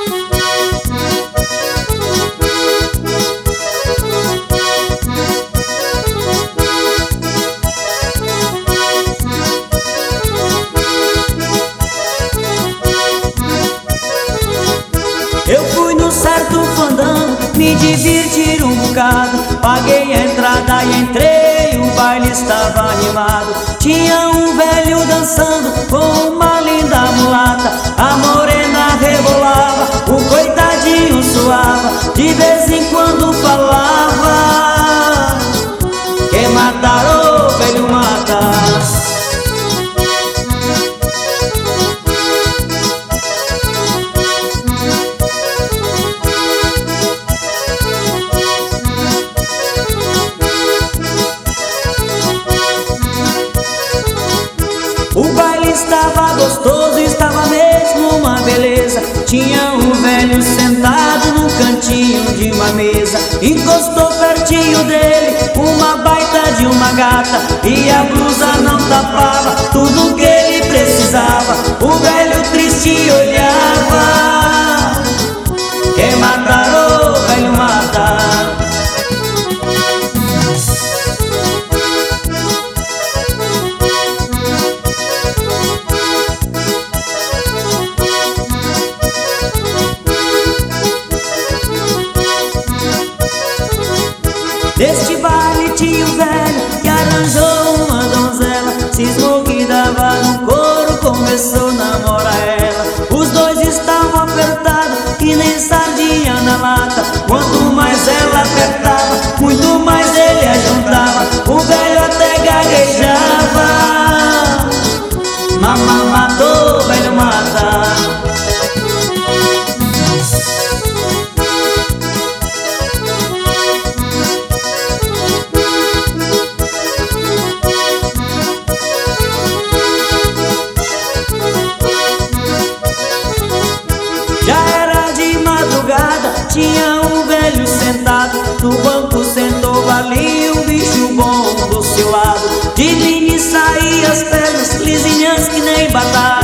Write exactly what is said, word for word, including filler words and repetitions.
Eu fui no certo fandango, me divertir um bocado. Paguei a entrada e entrei, o baile estava animado. Tinha um velho dançando com uma linda mulata. A morena rebolava, o coitadinho suava. De vez em quando falava: quem matar o velho mata. O baile estava gostoso, estava mesmo uma beleza. Tinha um velho sentado num cantinho de uma mesa. Encostou pertinho dele uma baita de uma gata, e a blusa não tapava tudo que ele precisava. O velho triste olhava: quem matar o velho mata. Neste baile tinha um velho que arranjou uma donzela. Cismou que dava no couro, começou a namorar ela. Os dois estavam apertados que nem sardinha na lata. Quanto mais ela apertava, muito mais ele ajuntava. O velho até gaguejava: mamá matou, velho mata. Tinha um velho sentado no banco, sentou ali um bicho bom do seu lado. De mim saía as pernas lisinhas que nem batata.